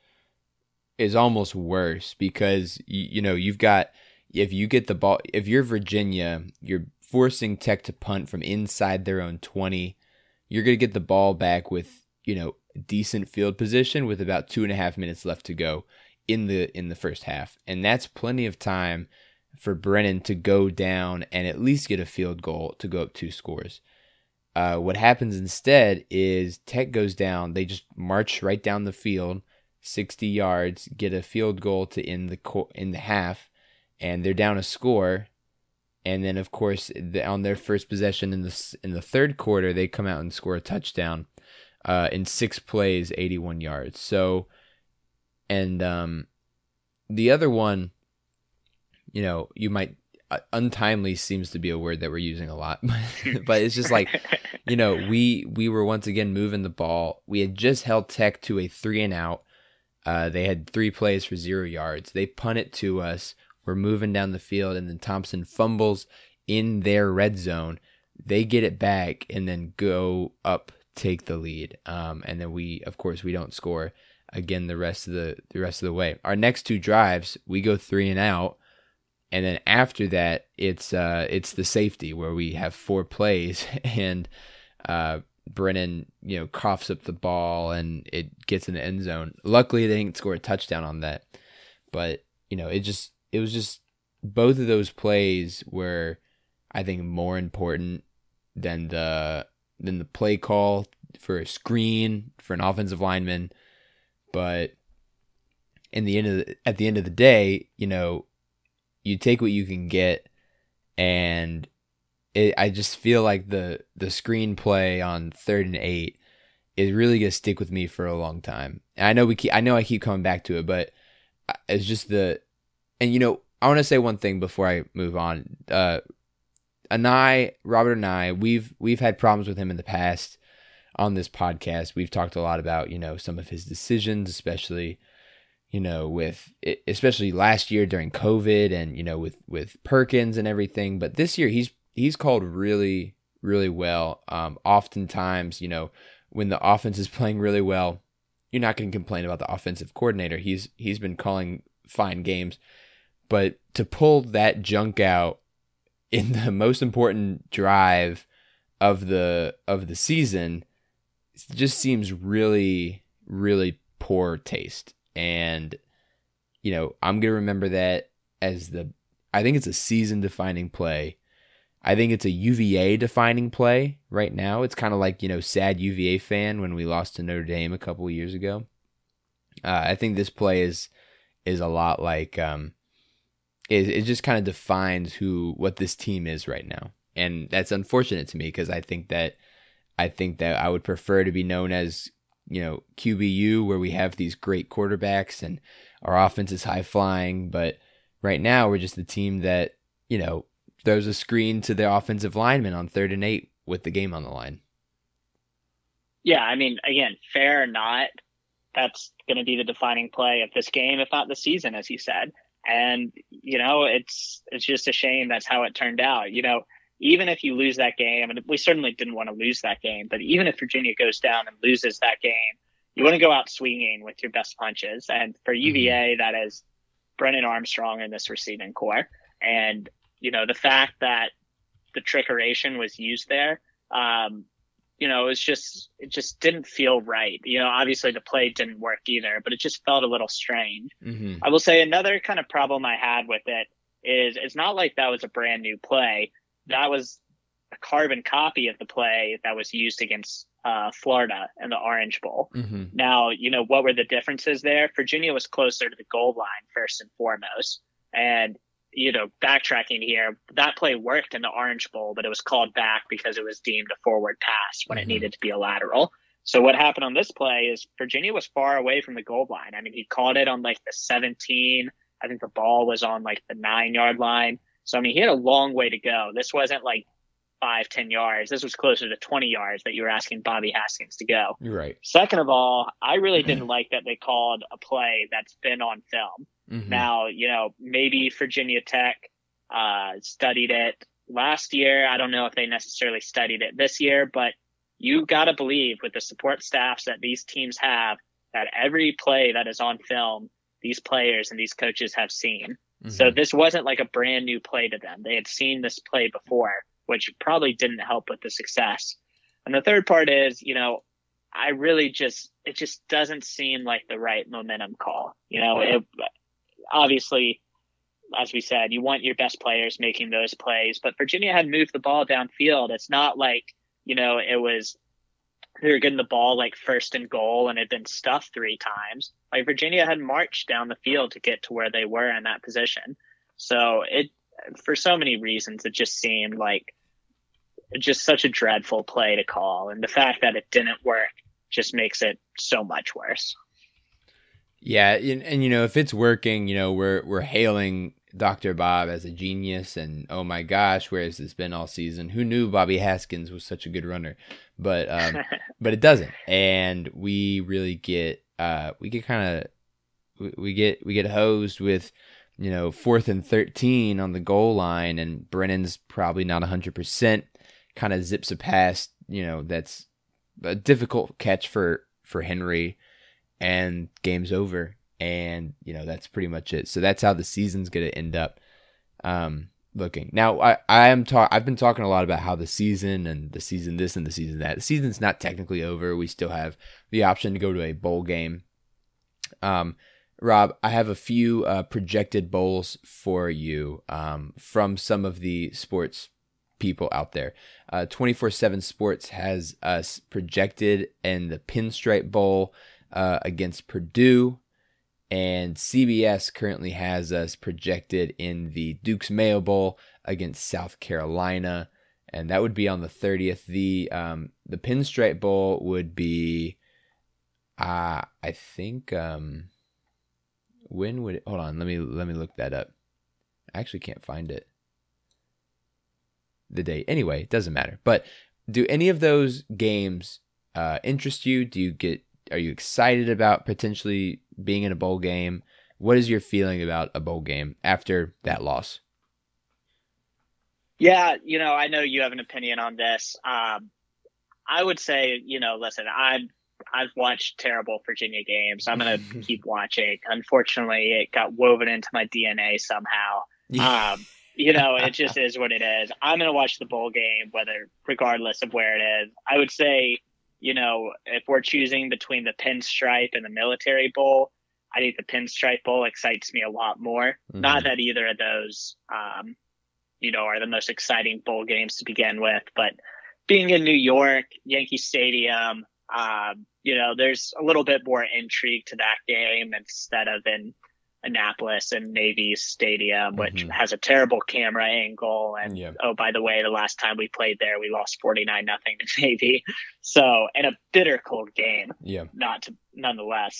is almost worse because you've got, if you get the ball, if you're Virginia, you're forcing Tech to punt from inside their own 20. You're going to get the ball back with decent field position with about 2.5 minutes left to go in the first half, and that's plenty of time for Brennan to go down and at least get a field goal to go up 2 scores. What happens instead is Tech goes down. They just march right down the field, 60 yards, get a field goal to end the half, and they're down a score. And then, of course, on their first possession in the third quarter, they come out and score a touchdown in 6 plays, 81 yards. So, and the other one, you might. Untimely seems to be a word that we're using a lot, but it's just we were once again moving the ball. We had just held Tech to a 3-and-out. They had 3 plays for 0 yards. They punt it to us. We're moving down the field, and then Thompson fumbles in their red zone. They get it back and then go up, take the lead. And then we don't score again the rest of the way. Our next 2 drives, we go 3-and-out. And then after that, it's the safety where we have 4 plays, and Brennan coughs up the ball and it gets in the end zone. Luckily, they didn't score a touchdown on that, but it was just both of those plays were, I think, more important than the play call for a screen for an offensive lineman. But at the end of the day, you take what you can get, and I just feel like the screenplay on 3rd and 8 is really gonna stick with me for a long time. And I know I keep coming back to it, but it's just I want to say one thing before I move on. Robert and I, we've had problems with him in the past on this podcast. We've talked a lot about some of his decisions, especially especially last year during COVID and, with Perkins and everything. But this year he's called really, really well. Oftentimes, when the offense is playing really well, you're not going to complain about the offensive coordinator. He's been calling fine games, but to pull that junk out in the most important drive of the season just seems really, really poor taste. And I'm going to remember that as I think it's a season defining play. I think it's a UVA defining play right now. It's kind of like, sad UVA fan when we lost to Notre Dame a couple of years ago. I think this play is a lot like, it just kind of defines what this team is right now. And that's unfortunate to me because I think that I would prefer to be known as, QBU, where we have these great quarterbacks and our offense is high flying. But right now we're just the team that, throws a screen to the offensive lineman on 3rd and 8 with the game on the line. Yeah, I mean, again, fair or not, that's going to be the defining play of this game, if not the season, as you said. And, it's just a shame that's how it turned out. Even if you lose that game, and we certainly didn't want to lose that game, but even if Virginia goes down and loses that game, you want to go out swinging with your best punches. And for UVA, that is Brennan Armstrong in this receiving core. And, the fact that the trickeration was used there, it just didn't feel right. Obviously the play didn't work either, but it just felt a little strange. Mm-hmm. I will say another kind of problem I had with it is it's not like that was a brand new play. That was a carbon copy of the play that was used against Florida in the Orange Bowl. Mm-hmm. Now, what were the differences there? Virginia was closer to the goal line first and foremost. And, backtracking here, that play worked in the Orange Bowl, but it was called back because it was deemed a forward pass when it needed to be a lateral. So what happened on this play is Virginia was far away from the goal line. I mean, he called it on like the 17. I think the ball was on like the 9-yard line. So, I mean, he had a long way to go. This wasn't like 5-10 yards. This was closer to 20 yards that you were asking Bobby Haskins to go. You're right. Second of all, I really didn't like that they called a play that's been on film. Mm-hmm. Now, maybe Virginia Tech studied it last year. I don't know if they necessarily studied it this year, but you got to believe with the support staffs that these teams have that every play that is on film, these players and these coaches have seen. Mm-hmm. So this wasn't like a brand new play to them. They had seen this play before, which probably didn't help with the success. And the third part is, I really it just doesn't seem like the right momentum call. Obviously, as we said, you want your best players making those plays, but Virginia had moved the ball downfield. It's not like, it was, they were getting the ball like 1st and goal and had been stuffed 3 times. Like Virginia had marched down the field to get to where they were in that position. So for so many reasons, it just seemed like just such a dreadful play to call. And the fact that it didn't work just makes it so much worse. Yeah. And if it's working, we're hailing Dr. Bob as a genius and, oh my gosh, where has this been all season? Who knew Bobby Haskins was such a good runner? But it doesn't. And we really get hosed with, 4th and 13 on the goal line, and Brennan's probably not 100%, kind of zips a pass, that's a difficult catch for Henry, and game's over. And, that's pretty much it. So that's how the season's going to end up looking. Now, I've been talking a lot about how the season and the season this and the season that. The season's not technically over. We still have the option to go to a bowl game. Rob, I have a few projected bowls for you from some of the sports people out there. 24/7 Sports has us projected in the Pinstripe Bowl against Purdue, and CBS currently has us projected in the Duke's Mayo Bowl against South Carolina, and that would be on the 30th. The Pinstripe Bowl would be, I think. When would it? Hold on, let me look that up. I actually can't find it. The date. Anyway, it doesn't matter. But do any of those games interest you? Are you excited about potentially being in a bowl game? What is your feeling about a bowl game after that loss? Yeah, I know you have an opinion on this. I would say, listen, I'm I've watched terrible Virginia games. I'm going to keep watching. Unfortunately, it got woven into my DNA somehow. It just is what it is. I'm going to watch the bowl game, regardless of where it is. I would say, if we're choosing between the Pinstripe and the Military Bowl, I think the Pinstripe Bowl excites me a lot more. Mm-hmm. Not that either of those, are the most exciting bowl games to begin with, but being in New York, Yankee Stadium, there's a little bit more intrigue to that game instead of in Annapolis and Navy Stadium, which has a terrible camera angle. And oh, by the way, the last time we played there, we lost 49-0 to Navy. So, and a bitter cold game. Yeah. Nonetheless.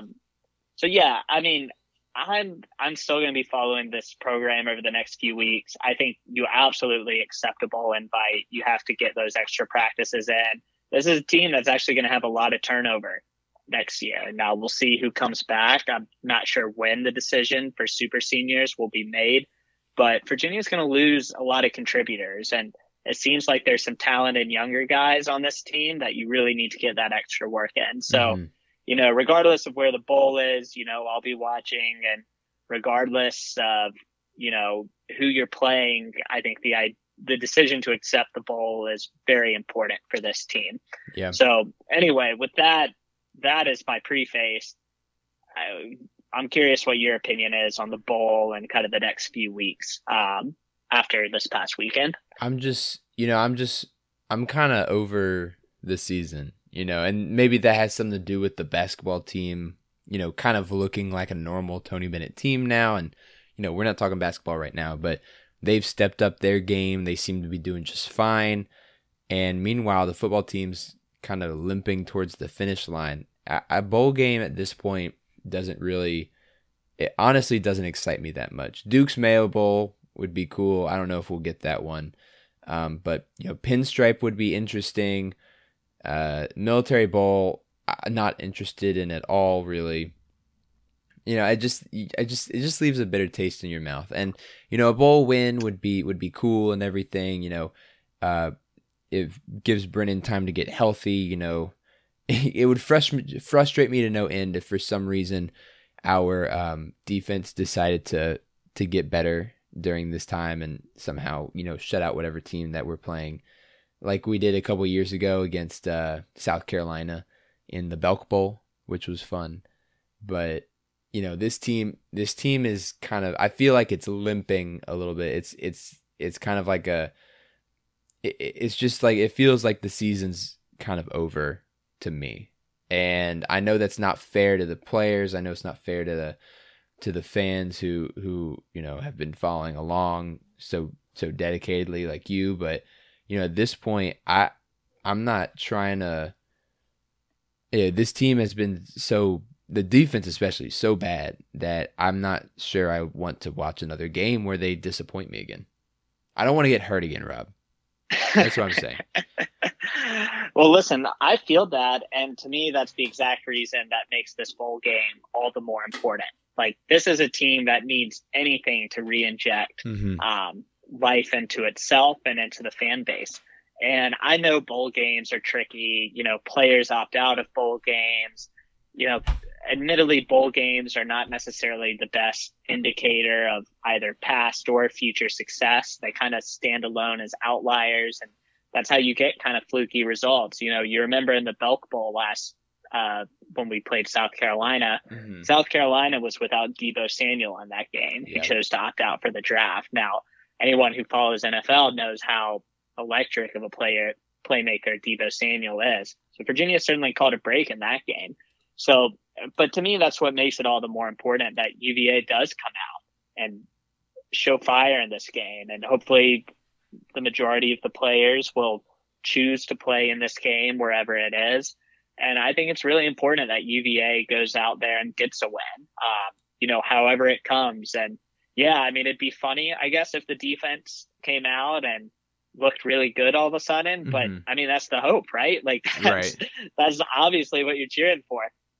I'm still going to be following this program over the next few weeks. I think you absolutely accept a bowl invite. You have to get those extra practices in. This is a team that's actually going to have a lot of turnover next year. Now we'll see who comes back. I'm not sure when the decision for super seniors will be made, but Virginia's going to lose a lot of contributors. And it seems like there's some talented younger guys on this team that you really need to get that extra work in. So, regardless of where the bowl is, I'll be watching, and regardless of, who you're playing, I think the decision to accept the bowl is very important for this team. Yeah. So anyway, with that is my preface. I'm curious what your opinion is on the bowl and kind of the next few weeks after this past weekend. I'm kind of over the season, and maybe that has something to do with the basketball team, kind of looking like a normal Tony Bennett team now. And, we're not talking basketball right now, but they've stepped up their game. They seem to be doing just fine. And meanwhile, the football team's kind of limping towards the finish line. A bowl game at this point honestly doesn't excite me that much. Duke's Mayo Bowl would be cool. I don't know if we'll get that one. But, Pinstripe would be interesting. Military Bowl, not interested in at all, really. It just leaves a bitter taste in your mouth. And, a bowl win would be cool and everything. It gives Brennan time to get healthy. It would frustrate me to no end if for some reason our defense decided to get better during this time and somehow, shut out whatever team that we're playing, like we did a couple years ago against South Carolina in the Belk Bowl, which was fun. But, this team is kind of, I feel like it's limping a little bit. It's kind of like it's just like, it feels like the season's kind of over to me. And I know that's not fair to the players. I know it's not fair to the fans who have been following along so dedicatedly like you. But at this point, I'm not trying to. This team has been the defense especially so bad that I'm not sure I want to watch another game where they disappoint me again. I don't want to get hurt again, Rob. That's what I'm saying. Well, listen, I feel that, and to me, that's the exact reason that makes this bowl game all the more important. Like, this is a team that needs anything to re-inject life into itself and into the fan base. And I know bowl games are tricky. Players opt out of bowl games. Admittedly, bowl games are not necessarily the best indicator of either past or future success. They kind of stand alone as outliers, and that's how you get kind of fluky results. You remember in the Belk Bowl when we played South Carolina, South Carolina was without Deebo Samuel in that game. He chose to opt out for the draft. Now, anyone who follows NFL knows how electric of a playmaker Deebo Samuel is. So Virginia certainly called a break in that game. So, but to me, that's what makes it all the more important that UVA does come out and show fire in this game. And hopefully the majority of the players will choose to play in this game wherever it is. And I think it's really important that UVA goes out there and gets a win, however it comes. And it'd be funny, I guess, if the defense came out and looked really good all of a sudden, but that's the hope, right? Like that's obviously what you're cheering for.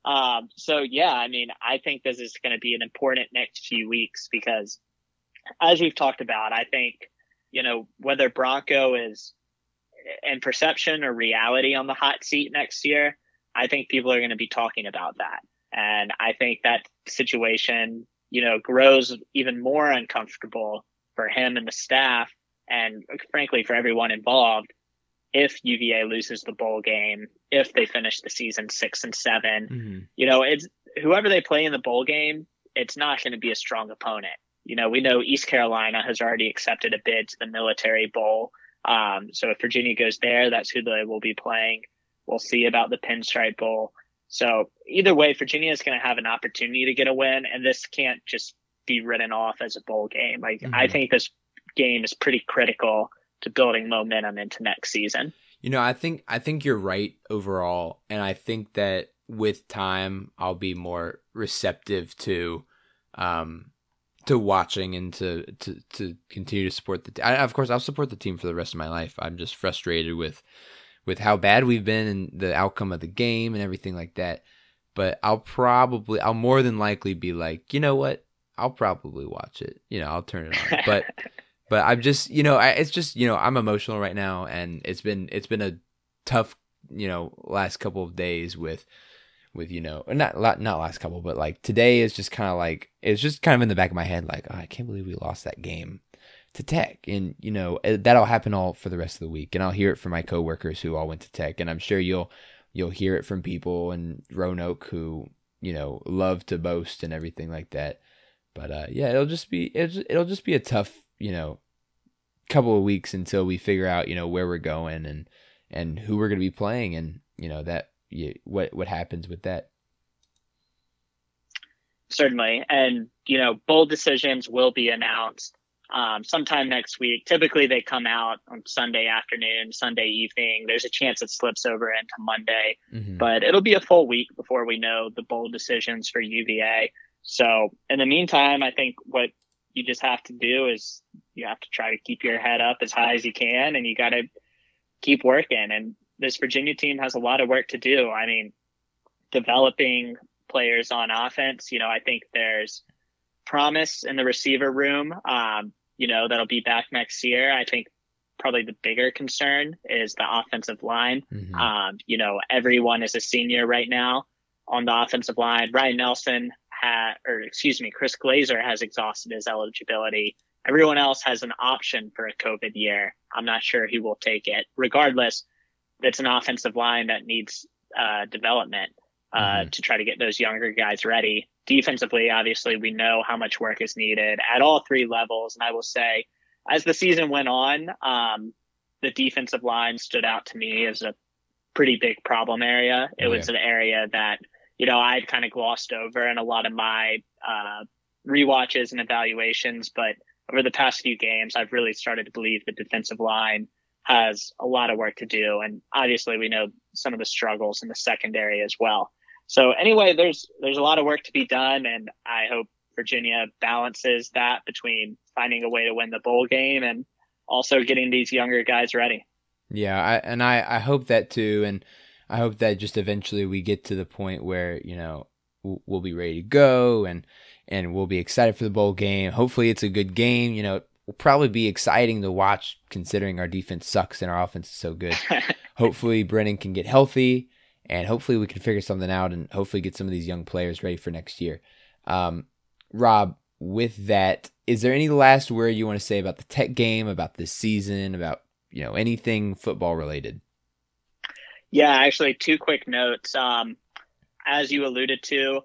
I think this is going to be an important next few weeks because as we've talked about, I think, whether Bronco is in perception or reality on the hot seat next year, I think people are going to be talking about that. And I think that situation, grows even more uncomfortable for him and the staff, and frankly for everyone involved, if UVA loses the bowl game, if they finish the season 6-7. Mm-hmm. It's whoever they play in the bowl game, it's not going to be a strong opponent. We know East Carolina has already accepted a bid to the Military Bowl. So if Virginia goes there, that's who they will be playing. We'll see about the Pinstripe Bowl. So either way, Virginia is going to have an opportunity to get a win, and this can't just be written off as a bowl game. I think this game is pretty critical to building momentum into next season. I think you're right overall, and I think that with time I'll be more receptive to watching and to continue to support the team. Of course, I'll support the team for the rest of my life. I'm just frustrated with how bad we've been and the outcome of the game and everything like that. But I'll more than likely be like, you know what? I'll probably watch it. I'll turn it on. But I'm just, it's just, I'm emotional right now, and it's been a tough, last couple of days with not last couple, but like today is just kind of like, it's just kind of in the back of my head, like, oh, I can't believe we lost that game to Tech. And, that'll happen all for the rest of the week. And I'll hear it from my coworkers who all went to Tech. And I'm sure you'll hear it from people in Roanoke who, love to boast and everything like that. But, it'll just be a tough, couple of weeks until we figure out, where we're going and who we're going to be playing, and, what happens with that. Certainly. And, bowl decisions will be announced sometime next week. Typically they come out on Sunday afternoon, Sunday evening. There's a chance it slips over into Monday, but it'll be a full week before we know the bowl decisions for UVA. So in the meantime, I think what you just have to do is you have to try to keep your head up as high as you can, and you got to keep working. And this Virginia team has a lot of work to do. I mean, developing players on offense, I think there's promise in the receiver room, that'll be back next year. I think probably the bigger concern is the offensive line. Everyone is a senior right now on the offensive line. Ryan Nelson Chris Glazer has exhausted his eligibility. Everyone else has an option for a COVID year. I'm not sure he will take it. Regardless, it's an offensive line that needs development to try to get those younger guys ready. Defensively, obviously, we know how much work is needed at all three levels. And I will say, as the season went on, the defensive line stood out to me as a pretty big problem area. It was an area that, I'd kind of glossed over in a lot of my rewatches and evaluations. But over the past few games, I've really started to believe the defensive line has a lot of work to do. And obviously, we know some of the struggles in the secondary as well. So anyway, there's a lot of work to be done, and I hope Virginia balances that between finding a way to win the bowl game and also getting these younger guys ready. Yeah, I hope that too, and I hope that just eventually we get to the point where we'll be ready to go and we'll be excited for the bowl game. Hopefully, it's a good game. It will probably be exciting to watch considering our defense sucks and our offense is so good. Hopefully, Brennan can get healthy. And hopefully we can figure something out and hopefully get some of these young players ready for next year. Rob, with that, is there any last word you want to say about the Tech game, about this season, about anything football related? Yeah, actually, 2 quick notes. As you alluded to,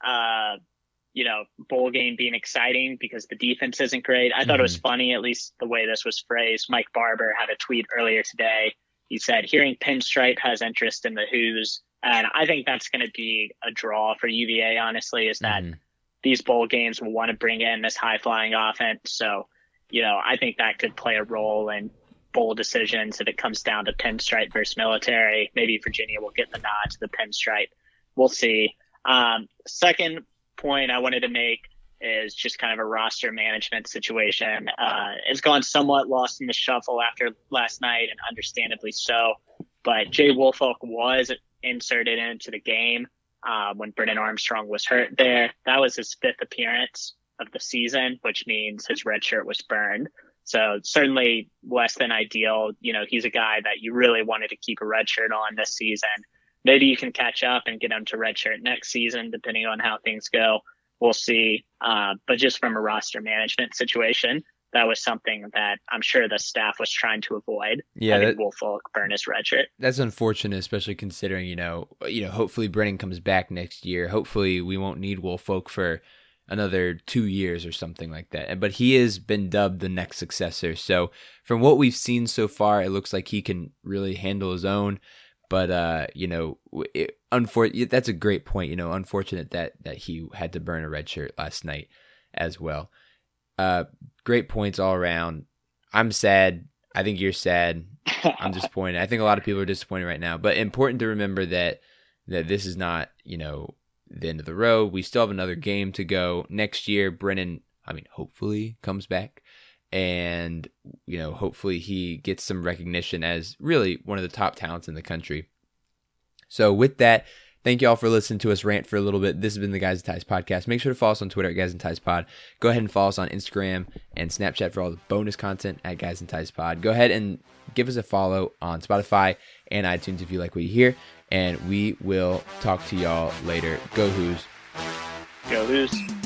bowl game being exciting because the defense isn't great. I thought it was funny, at least the way this was phrased. Mike Barber had a tweet earlier today. He said, hearing Pinstripe has interest in the Who's. And I think that's going to be a draw for UVA, honestly, is that these bowl games will want to bring in this high-flying offense. So, I think that could play a role in bowl decisions if it comes down to Pinstripe versus Military. Maybe Virginia will get the nod to the Pinstripe. We'll see. Second point I wanted to make is just kind of a roster management situation. It's gone somewhat lost in the shuffle after last night, and understandably so. But Jay Woolfolk was inserted into the game when Brennan Armstrong was hurt there. That was his 5th appearance of the season, which means his red shirt was burned. So certainly less than ideal. He's a guy that you really wanted to keep a red shirt on this season. maybe you can catch up and get him to redshirt next season, depending on how things go. We'll see. But just from a roster management situation, that was something that I'm sure the staff was trying to avoid. Yeah, Woolfolk burn his redshirt. That's unfortunate, especially considering, hopefully Brennan comes back next year. Hopefully we won't need Woolfolk for another 2 years or something like that. But he has been dubbed the next successor. So from what we've seen so far, it looks like he can really handle his own. But, that's a great point. Unfortunate that he had to burn a red shirt last night as well. Great points all around. I'm sad. I think you're sad. I'm disappointed. I think a lot of people are disappointed right now. But important to remember that this is not, the end of the road. We still have another game to go. Next year, Brennan, hopefully comes back. And, hopefully he gets some recognition as really one of the top talents in the country. So with that, thank you all for listening to us rant for a little bit. This has been the Guys and Ties podcast. Make sure to follow us on Twitter at Guys and Ties Pod. Go ahead and follow us on Instagram and Snapchat for all the bonus content at Guys and Ties Pod. Go ahead and give us a follow on Spotify and iTunes if you like what you hear. And we will talk to y'all later. Go Hoos. Go Hoos.